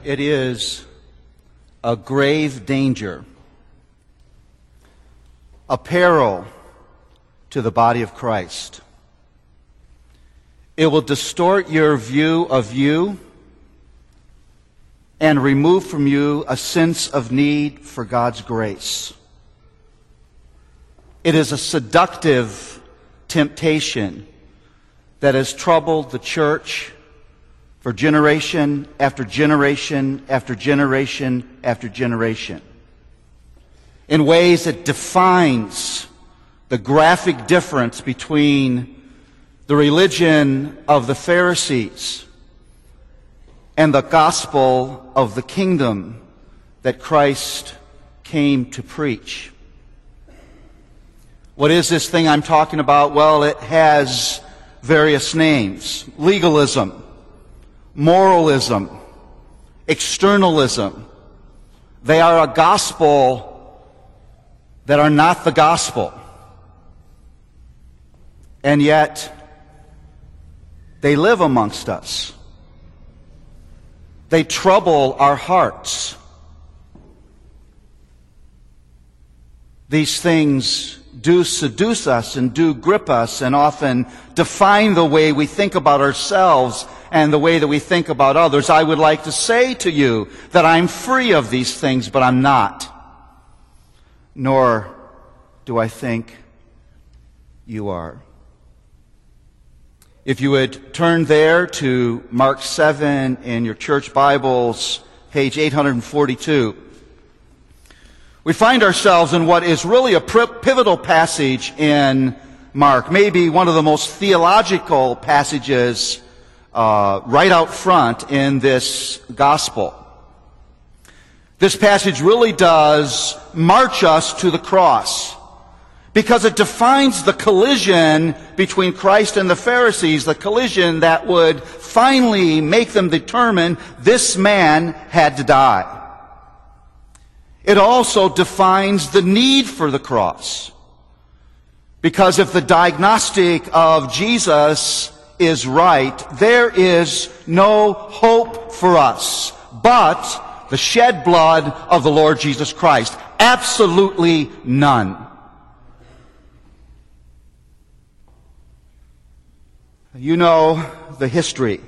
it is a grave danger, a peril to the body of Christ. It will distort your view of you and remove from you a sense of need for God's grace. It is a seductive temptation that has troubled the church for generation after generation after generation after generation, in ways that defines the graphic difference between the religion of the Pharisees and the gospel of the kingdom that Christ came to preach. What is this thing I'm talking about? Well, it has various names: legalism, moralism, externalism. They are a gospel that are not the gospel. And yet, they live amongst us. They trouble our hearts. These things do seduce us and do grip us and often define the way we think about ourselves and the way that we think about others. I would like to say to you that I'm free of these things, but I'm not. Nor do I think you are. If you would turn there to Mark 7 in your church Bibles, page 842. We find ourselves in what is really a pivotal passage in Mark, maybe one of the most theological passages right out front in this gospel. This passage really does march us to the cross, because it defines the collision between Christ and the Pharisees, the collision that would finally make them determine this man had to die. It also defines the need for the cross, because if the diagnostic of Jesus is right, there is no hope for us but the shed blood of the Lord Jesus Christ. Absolutely none. You know the history.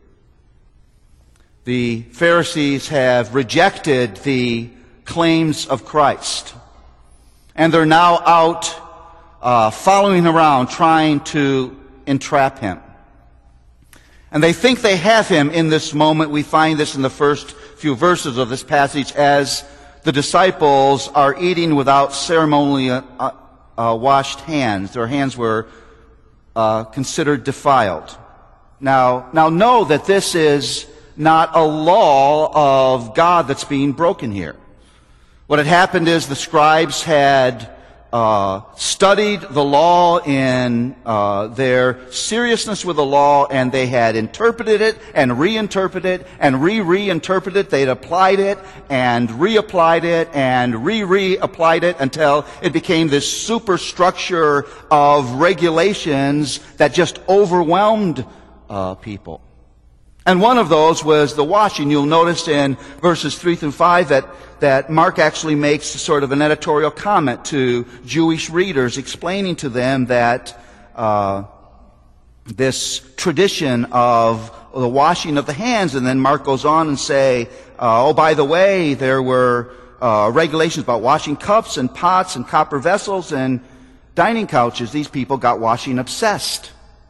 The Pharisees have rejected the claims of Christ, and they're now out following around trying to entrap him. And they think they have him in this moment. We find this in the first few verses of this passage as the disciples are eating without ceremonially washed hands. Their hands were considered defiled. Now know that this is not a law of God that's being broken here. What had happened is the scribes had studied the law in their seriousness with the law, and they had interpreted it and reinterpreted it and reinterpreted it. They'd applied it and reapplied it and reapplied it until it became this superstructure of regulations that just overwhelmed people. And one of those was the washing. You'll notice in verses 3 through 5 that Mark actually makes sort of an editorial comment to Jewish readers, explaining to them that this tradition of the washing of the hands, and then Mark goes on and say, oh, by the way, there were regulations about washing cups and pots and copper vessels and dining couches. These people got washing obsessed.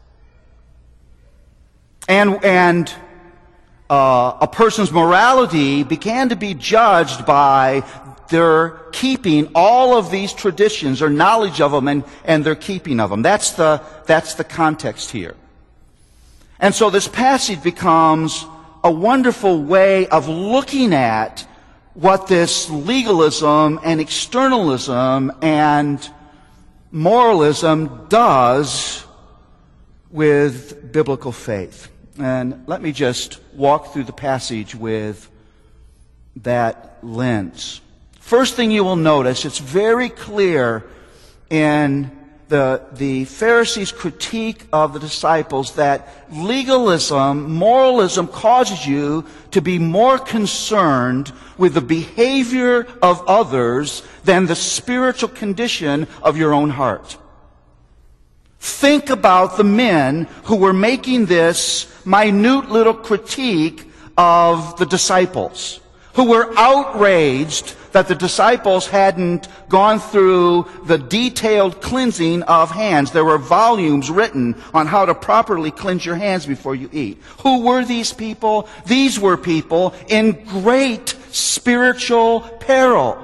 And a person's morality began to be judged by their keeping all of these traditions or knowledge of them and their keeping of them. That's the context here. And so this passage becomes a wonderful way of looking at what this legalism and externalism and moralism does with biblical faith. And let me just walk through the passage with that lens. First thing you will notice, it's very clear in the Pharisees' critique of the disciples that legalism, moralism causes you to be more concerned with the behavior of others than the spiritual condition of your own heart. Think about the men who were making this minute little critique of the disciples, who were outraged that the disciples hadn't gone through the detailed cleansing of hands. There were volumes written on how to properly cleanse your hands before you eat. Who were these people? These were people in great spiritual peril.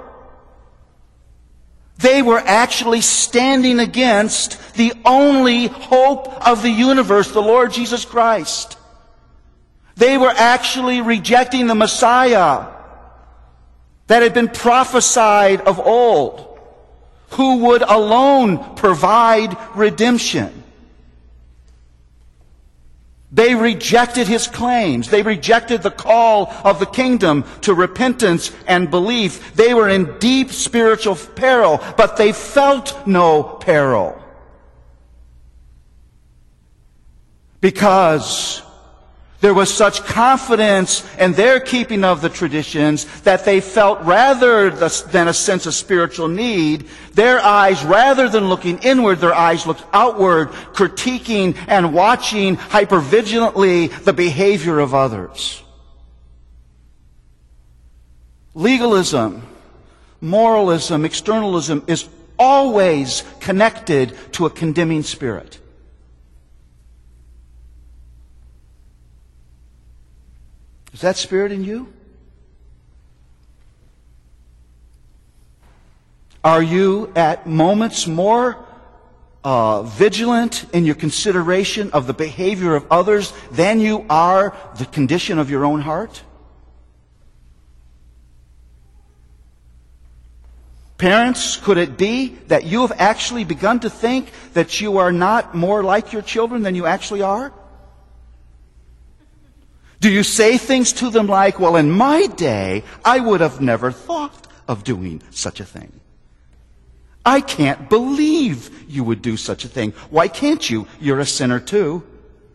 They were actually standing against the only hope of the universe, the Lord Jesus Christ. They were actually rejecting the Messiah that had been prophesied of old, who would alone provide redemption. They rejected his claims. They rejected the call of the kingdom to repentance and belief. They were in deep spiritual peril, but they felt no peril, because there was such confidence in their keeping of the traditions that they felt, rather than a sense of spiritual need, their eyes, rather than looking inward, their eyes looked outward, critiquing and watching hypervigilantly the behavior of others. Legalism, moralism, externalism is always connected to a condemning spirit. Is that spirit in you? Are you at moments more vigilant in your consideration of the behavior of others than you are the condition of your own heart? Parents, could it be that you have actually begun to think that you are not more like your children than you actually are? Do you say things to them like, well, in my day, I would have never thought of doing such a thing. I can't believe you would do such a thing. Why can't you? You're a sinner too.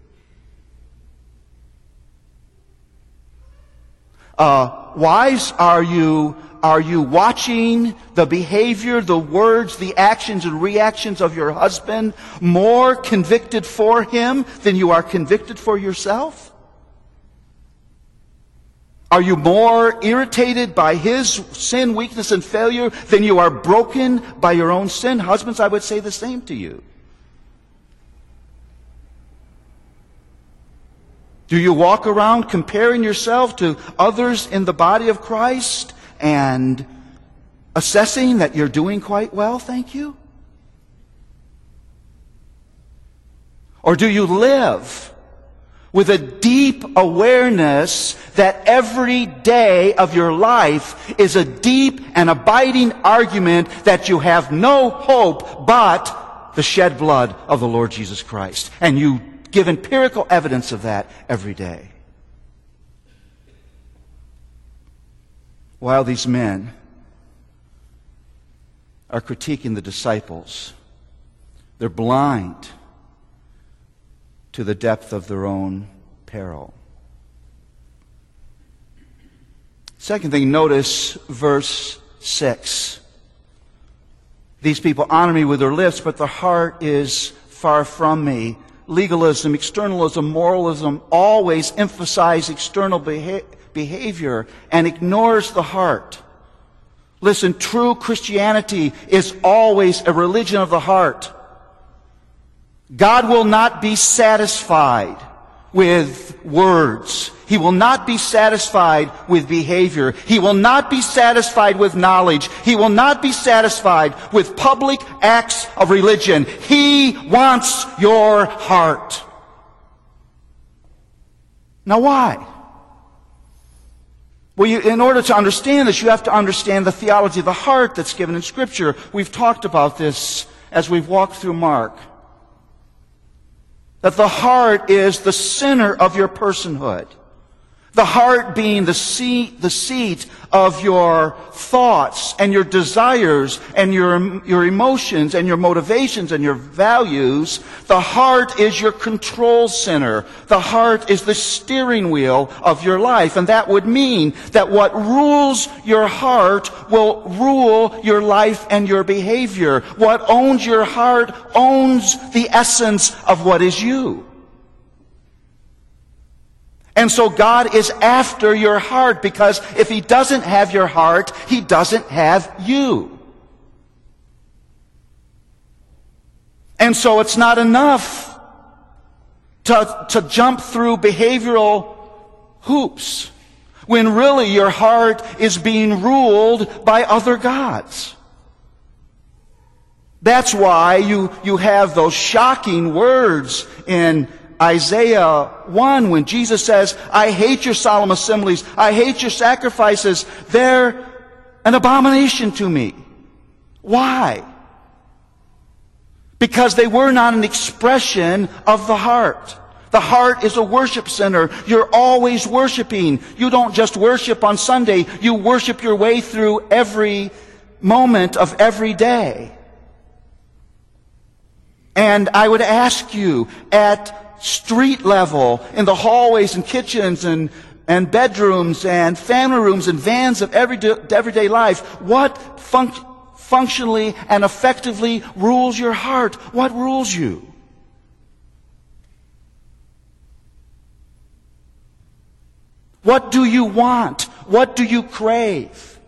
Wives, are you watching the behavior, the words, the actions and reactions of your husband, more convicted for him than you are convicted for yourself? Are you more irritated by his sin, weakness, and failure than you are broken by your own sin? Husbands, I would say the same to you. Do you walk around comparing yourself to others in the body of Christ and assessing that you're doing quite well, thank you? Or do you live with a deep awareness that every day of your life is a deep and abiding argument that you have no hope but the shed blood of the Lord Jesus Christ? And you give empirical evidence of that every day. While these men are critiquing the disciples, they're blind to the depth of their own peril. Second thing, notice verse 6. These people honor me with their lips, but their heart is far from me. Legalism, externalism, moralism always emphasize external behavior and ignores the heart. Listen, true Christianity is always a religion of the heart. God will not be satisfied with words. He will not be satisfied with behavior. He will not be satisfied with knowledge. He will not be satisfied with public acts of religion. He wants your heart. Now why? Well, in order to understand this, you have to understand the theology of the heart that's given in Scripture. We've talked about this as we've walked through Mark. That the heart is the center of your personhood. The heart being the seat of your thoughts and your desires and your emotions and your motivations and your values. The heart is your control center. The heart is the steering wheel of your life. And that would mean that what rules your heart will rule your life and your behavior. What owns your heart owns the essence of what is you. And so God is after your heart, because if He doesn't have your heart, He doesn't have you. And so it's not enough to jump through behavioral hoops when really your heart is being ruled by other gods. That's why you have those shocking words in Isaiah 1, when Jesus says, I hate your solemn assemblies, I hate your sacrifices, they're an abomination to me. Why? Because they were not an expression of the heart. The heart is a worship center. You're always worshiping. You don't just worship on Sunday, you worship your way through every moment of every day. And I would ask you, at street level, in the hallways and kitchens and bedrooms and family rooms and vans of everyday life, what functionally and effectively rules your heart? What rules you? What do you want? What do you crave?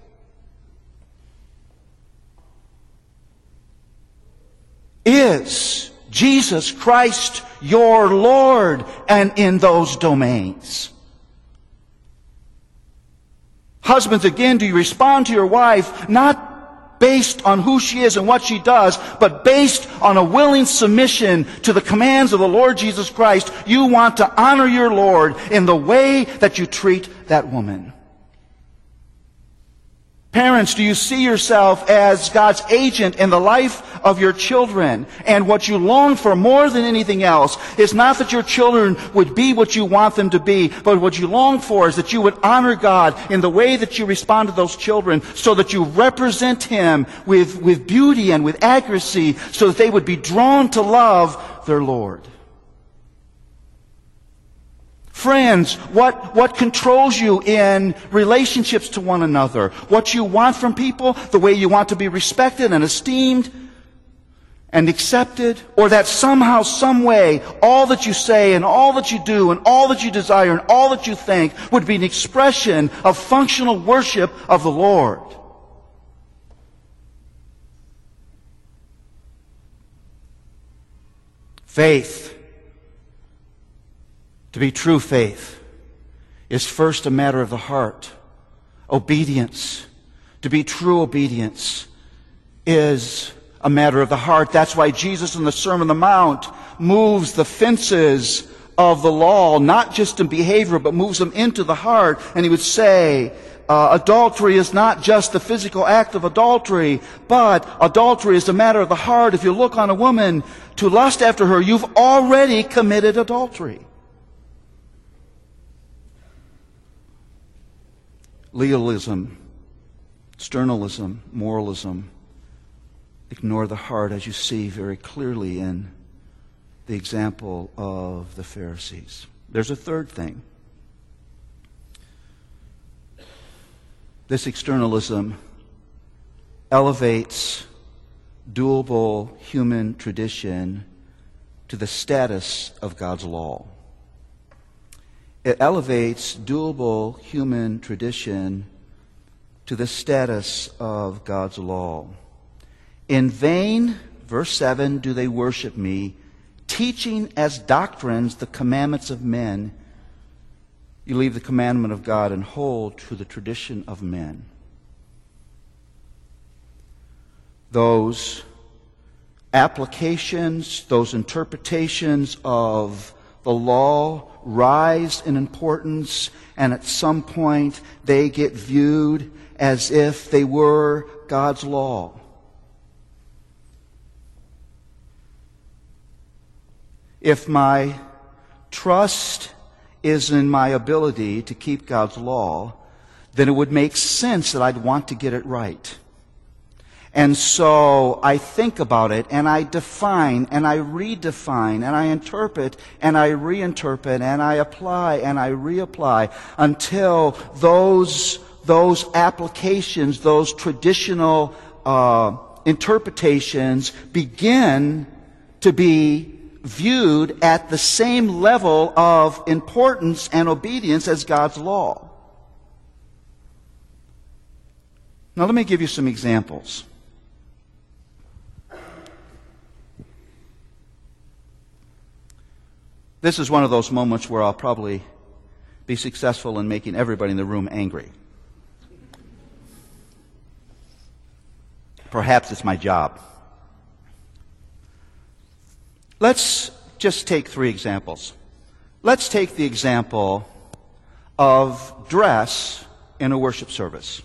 Is Jesus Christ your Lord and in those domains? Husbands, again, do you respond to your wife not based on who she is and what she does, but based on a willing submission to the commands of the Lord Jesus Christ? You want to honor your Lord in the way that you treat that woman. Parents, do you see yourself as God's agent in the life of your children? And what you long for more than anything else is not that your children would be what you want them to be, but what you long for is that you would honor God in the way that you respond to those children, so that you represent Him with beauty and with accuracy, so that they would be drawn to love their Lord. Friends, what controls you in relationships to one another? What you want from people? The way you want to be respected and esteemed and accepted? Or that somehow, some way, all that you say and all that you do and all that you desire and all that you think would be an expression of functional worship of the Lord? Faith, to be true faith, is first a matter of the heart. Obedience, to be true obedience, is a matter of the heart. That's why Jesus in the Sermon on the Mount moves the fences of the law, not just in behavior, but moves them into the heart. And He would say, adultery is not just the physical act of adultery, but adultery is a matter of the heart. If you look on a woman to lust after her, you've already committed adultery. Legalism, externalism, moralism ignore the heart, as you see very clearly in the example of the Pharisees. There's a third thing. This externalism elevates doable human tradition to the status of God's law. It elevates doable human tradition to the status of God's law. In vain, verse 7, do they worship me, teaching as doctrines the commandments of men. You leave the commandment of God and hold to the tradition of men. Those applications, those interpretations of the law rise in importance, and at some point they get viewed as if they were God's law. If my trust is in my ability to keep God's law, then it would make sense that I'd want to get it right. And so I think about it, and I define, and I redefine, and I interpret, and I reinterpret, and I apply, and I reapply, until those applications, those traditional interpretations begin to be viewed at the same level of importance and obedience as God's law. Now let me give you some examples. This is one of those moments where I'll probably be successful in making everybody in the room angry. Perhaps it's my job. Let's just take 3 examples. Let's take the example of dress in a worship service.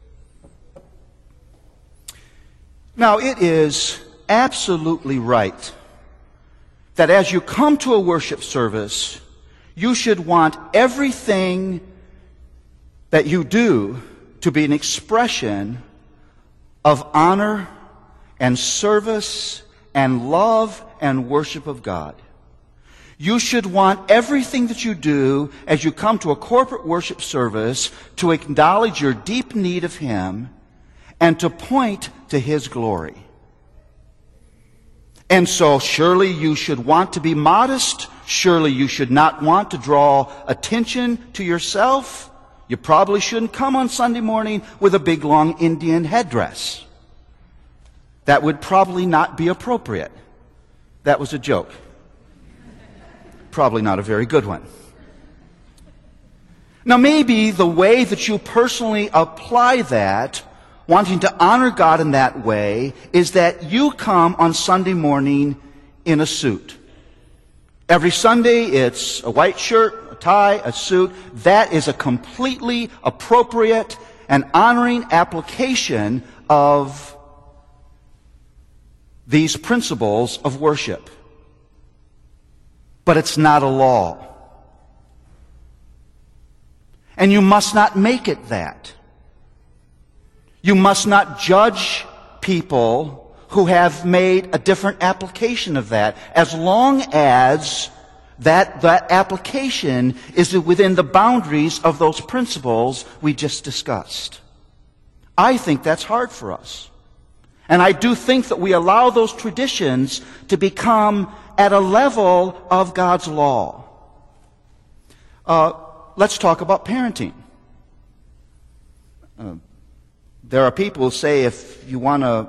Now, it is absolutely right that as you come to a worship service, you should want everything that you do to be an expression of honor and service and love and worship of God. You should want everything that you do as you come to a corporate worship service to acknowledge your deep need of Him and to point to His glory. And so surely you should want to be modest. Surely you should not want to draw attention to yourself. You probably shouldn't come on Sunday morning with a big long Indian headdress. That would probably not be appropriate. That was a joke. Probably not a very good one. Now maybe the way that you personally apply that, wanting to honor God in that way, is that you come on Sunday morning in a suit. Every Sunday it's a white shirt, a tie, a suit. That is a completely appropriate and honoring application of these principles of worship. But it's not a law. And you must not make it that. You must not judge people who have made a different application of that, as long as that application is within the boundaries of those principles we just discussed. I think that's hard for us. And I do think that we allow those traditions to become at a level of God's law. Let's talk about parenting. There are people who say if you want to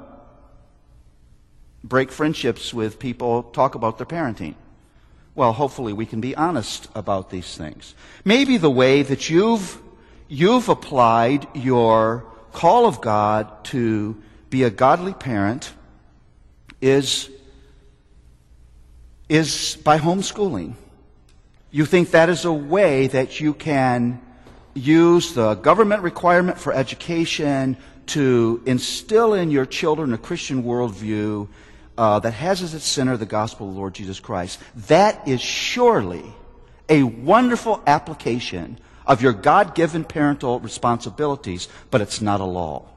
break friendships with people, talk about their parenting. Well, hopefully we can be honest about these things. Maybe the way that you've applied your call of God to be a godly parent is by homeschooling. You think that is a way that you can use the government requirement for education to instill in your children a Christian worldview that has as its center the gospel of the Lord Jesus Christ. That is surely a wonderful application of your God-given parental responsibilities, but it's not a law.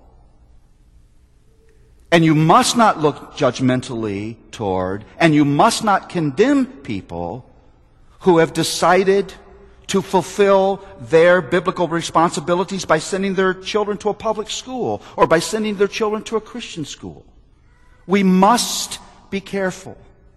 And you must not look judgmentally toward, and you must not condemn people who have decided to fulfill their biblical responsibilities by sending their children to a public school or by sending their children to a Christian school. We must be careful.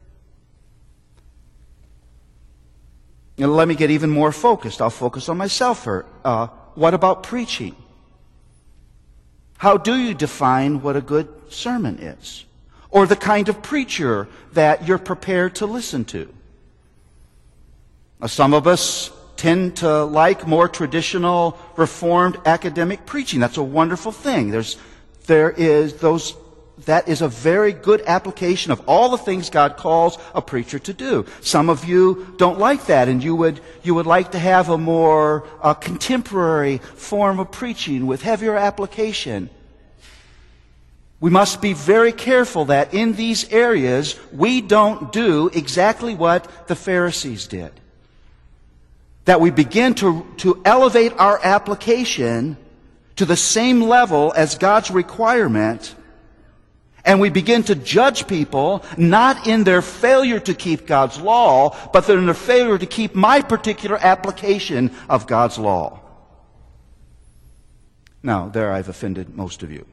Now, let me get even more focused. I'll focus on myself here. What about preaching? How do you define what a good sermon is? Or the kind of preacher that you're prepared to listen to? Now, some of us tend to like more traditional, reformed academic preaching. That's a wonderful thing. That is a very good application of all the things God calls a preacher to do. Some of you don't like that, and you would like to have a more contemporary form of preaching with heavier application. We must be very careful that in these areas we don't do exactly what the Pharisees did. that we begin to elevate our application to the same level as God's requirement, and we begin to judge people not in their failure to keep God's law, but in their failure to keep my particular application of God's law. Now, there I've offended most of you.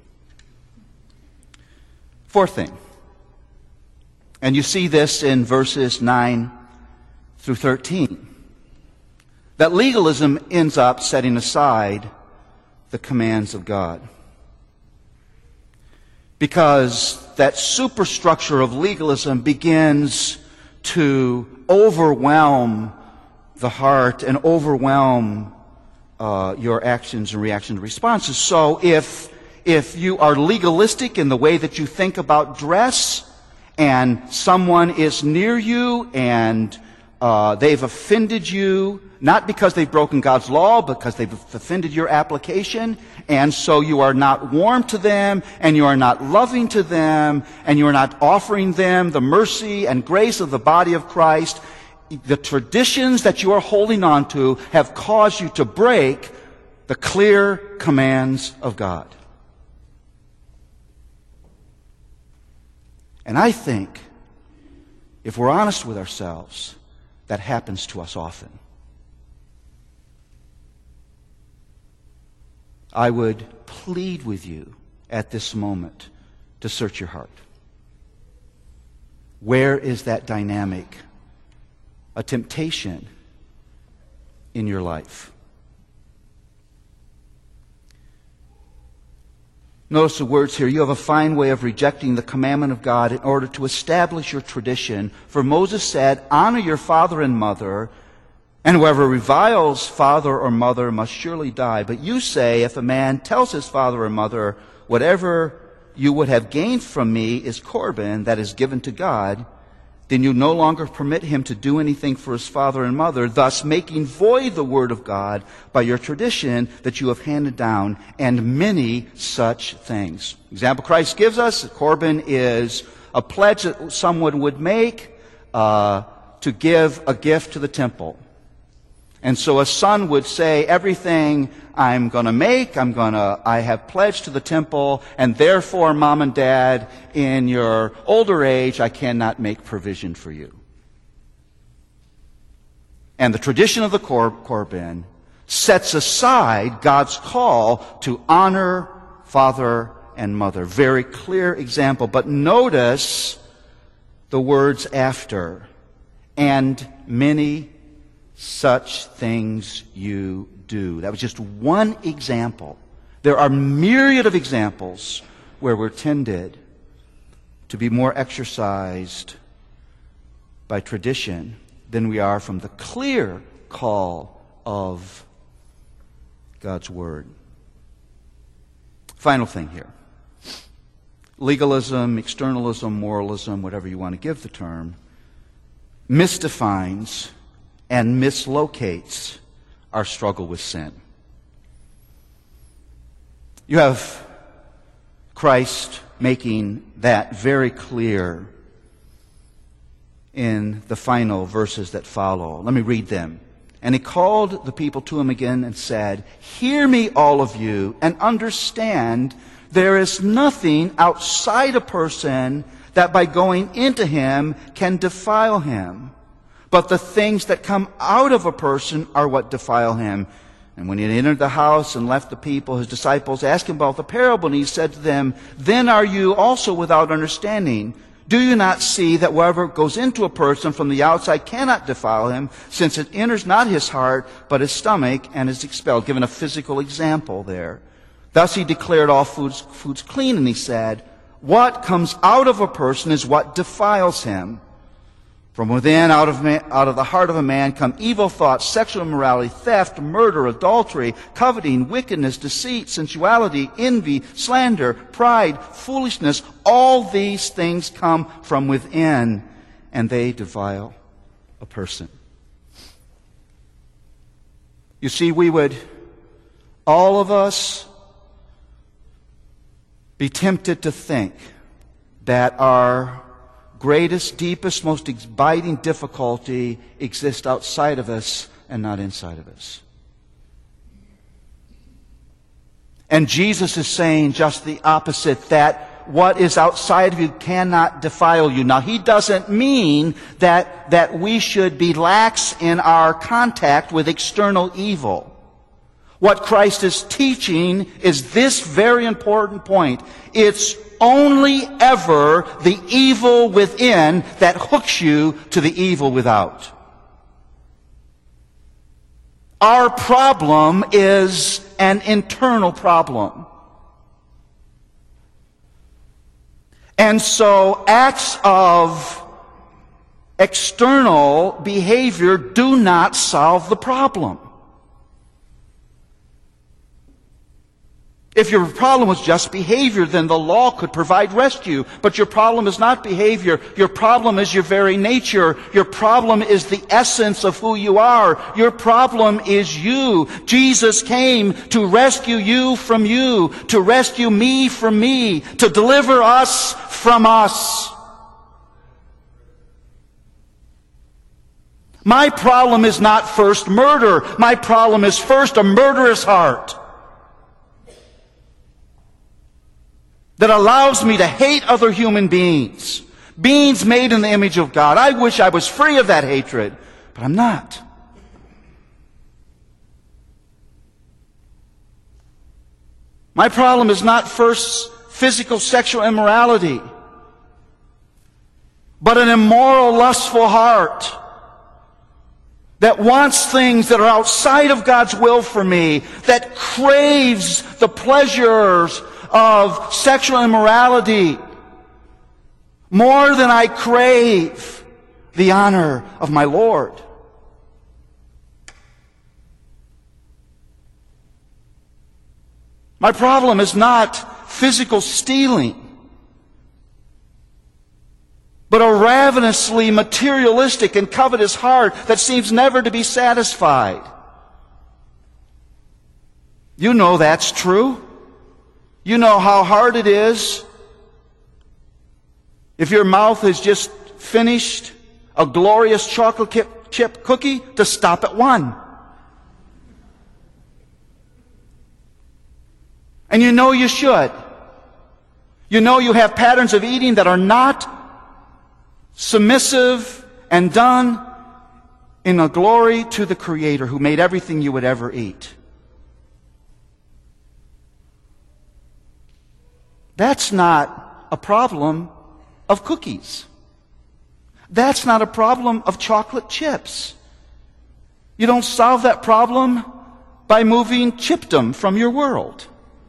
Fourth thing, and you see this in verses 9 through 13, that legalism ends up setting aside the commands of God. Because that superstructure of legalism begins to overwhelm the heart and overwhelm your actions and reactions and responses. So if you are legalistic in the way that you think about dress, and someone is near you and they've offended you, not because they've broken God's law, but because they've offended your application, and so you are not warm to them, and you are not loving to them, and you are not offering them the mercy and grace of the body of Christ, the traditions that you are holding on to have caused you to break the clear commands of God. And I think, if we're honest with ourselves, that happens to us often. I would plead with you at this moment to search your heart. Where is that dynamic, a temptation in your life? Notice the words here. You have a fine way of rejecting the commandment of God in order to establish your tradition. For Moses said, honor your father and mother, and whoever reviles father or mother must surely die. But you say, if a man tells his father or mother, whatever you would have gained from me is Corban, that is given to God, then you no longer permit him to do anything for his father and mother, thus making void the word of God by your tradition that you have handed down, and many such things. Example Christ gives us, Corban is a pledge that someone would make to give a gift to the temple. And so a son would say, everything I'm going to make, I have pledged to the temple, and therefore, mom and dad, in your older age, I cannot make provision for you. And the tradition of the Corban sets aside God's call to honor father and mother. Very clear example. But notice the words after, and many such things you do. That was just one example. There are myriad of examples where we're tended to be more exercised by tradition than we are from the clear call of God's Word. Final thing here. Legalism, externalism, moralism, whatever you want to give the term, misdefines and mislocates our struggle with sin. You have Christ making that very clear in the final verses that follow. Let me read them. And he called the people to him again and said, hear me, all of you, and understand there is nothing outside a person that by going into him can defile him. But the things that come out of a person are what defile him. And when he had entered the house and left the people, his disciples asked him about the parable, and he said to them, then are you also without understanding? Do you not see that whatever goes into a person from the outside cannot defile him, since it enters not his heart, but his stomach, and is expelled? Given a physical example there. Thus he declared all foods clean, and he said, what comes out of a person is what defiles him. From within, out of the heart of a man, come evil thoughts, sexual immorality, theft, murder, adultery, coveting, wickedness, deceit, sensuality, envy, slander, pride, foolishness. All these things come from within, and they defile a person. You see, we would, all of us, be tempted to think that our greatest, deepest, most abiding difficulty exists outside of us, and not inside of us. And Jesus is saying just the opposite, that what is outside of you cannot defile you. Now, He doesn't mean that we should be lax in our contact with external evil. What Christ is teaching is this very important point. It's only ever the evil within that hooks you to the evil without. Our problem is an internal problem. And so acts of external behavior do not solve the problem. If your problem was just behavior, then the law could provide rescue. But your problem is not behavior. Your problem is your very nature. Your problem is the essence of who you are. Your problem is you. Jesus came to rescue you, to rescue me from me, to deliver us from us. My problem is not first murder. My problem is first a murderous heart that allows me to hate other human beings, beings made in the image of God. I wish I was free of that hatred, but I'm not. My problem is not first physical sexual immorality, but an immoral, lustful heart that wants things that are outside of God's will for me, that craves the pleasures of sexual immorality more than I crave the honor of my Lord. My problem is not physical stealing, but a ravenously materialistic and covetous heart that seems never to be satisfied. You know that's true. You know how hard it is if your mouth has just finished a glorious chocolate chip cookie to stop at one. And you know you should. You know you have patterns of eating that are not submissive and done in a glory to the Creator who made everything you would ever eat. That's not a problem of cookies. That's not a problem of chocolate chips. You don't solve that problem by moving chipdom from your world.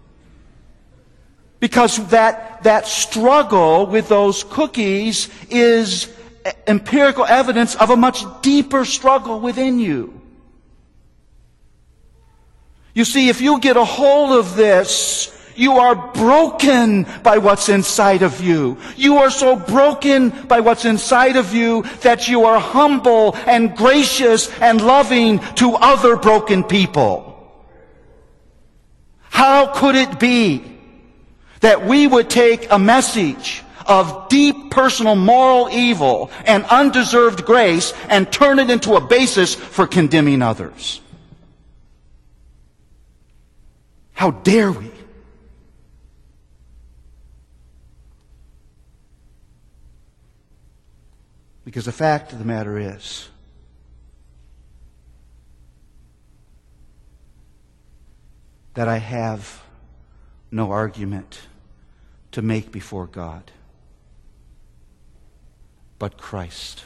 Because that struggle with those cookies is empirical evidence of a much deeper struggle within you. You see, if you get a hold of this, you are broken by what's inside of you. You are so broken by what's inside of you that you are humble and gracious and loving to other broken people. How could it be that we would take a message of deep personal moral evil and undeserved grace and turn it into a basis for condemning others? How dare we? Because the fact of the matter is, that I have no argument to make before God but Christ.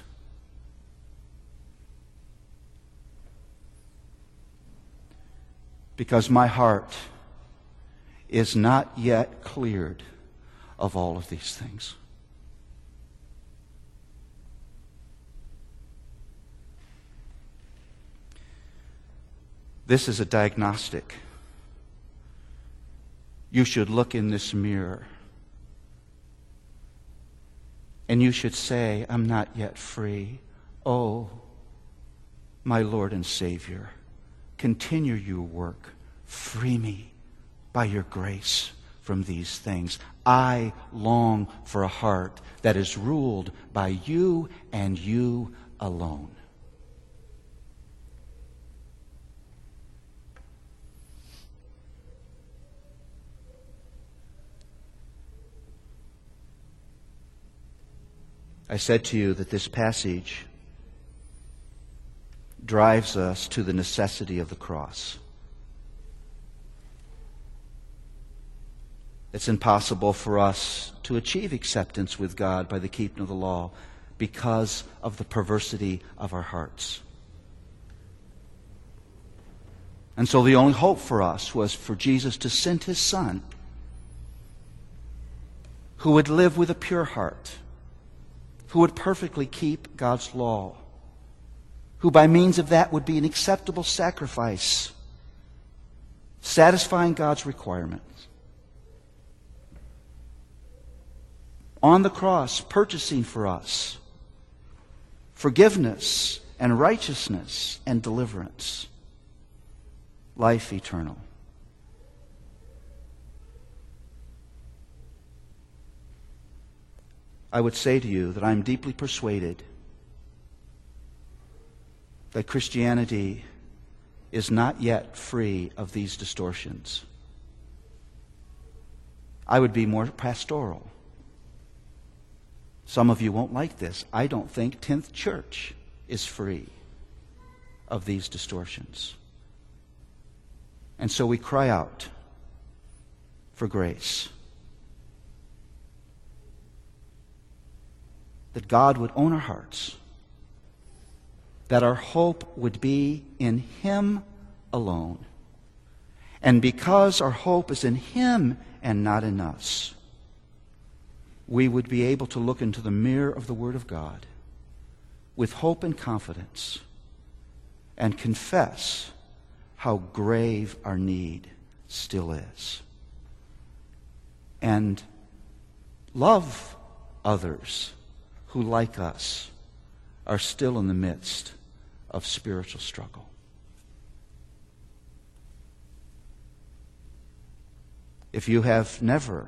Because my heart is not yet cleared of all of these things. This is a diagnostic. You should look in this mirror and you should say, I'm not yet free. Oh, my Lord and Savior, continue your work. Free me by your grace from these things. I long for a heart that is ruled by you and you alone. I said to you that this passage drives us to the necessity of the cross. It's impossible for us to achieve acceptance with God by the keeping of the law because of the perversity of our hearts. And so the only hope for us was for Jesus to send His Son, who would live with a pure heart, who would perfectly keep God's law, who by means of that would be an acceptable sacrifice, satisfying God's requirements. On the cross, purchasing for us forgiveness and righteousness and deliverance, life eternal. I would say to you that I'm deeply persuaded that Christianity is not yet free of these distortions. I would be more pastoral. Some of you won't like this. I don't think 10th Church is free of these distortions. And so we cry out for grace. That God would own our hearts. That our hope would be in Him alone. And because our hope is in Him and not in us, we would be able to look into the mirror of the Word of God with hope and confidence and confess how grave our need still is. And love others who, like us, are still in the midst of spiritual struggle. If you have never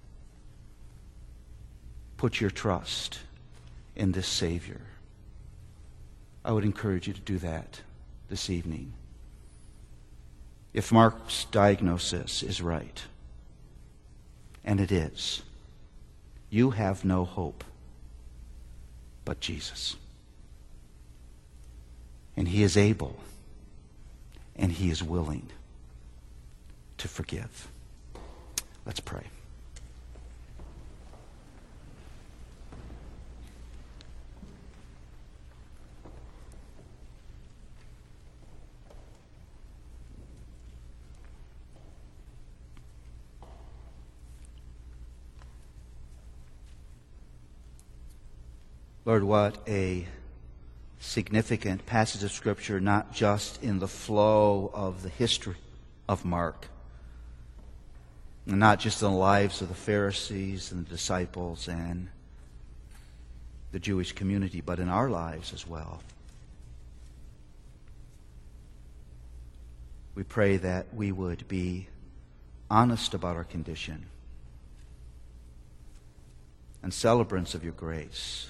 put your trust in this Savior, I would encourage you to do that this evening. If Mark's diagnosis is right, and it is, you have no hope but Jesus. And He is able, and He is willing to forgive. Let's pray. Lord, what a significant passage of Scripture, not just in the flow of the history of Mark, and not just in the lives of the Pharisees and the disciples and the Jewish community, but in our lives as well. We pray that we would be honest about our condition and celebrants of your grace,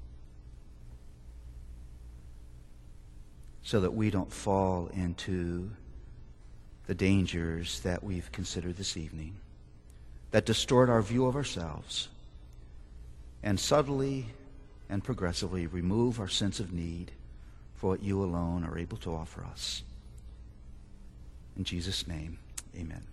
so that we don't fall into the dangers that we've considered this evening, that distort our view of ourselves and subtly and progressively remove our sense of need for what you alone are able to offer us. In Jesus' name, amen.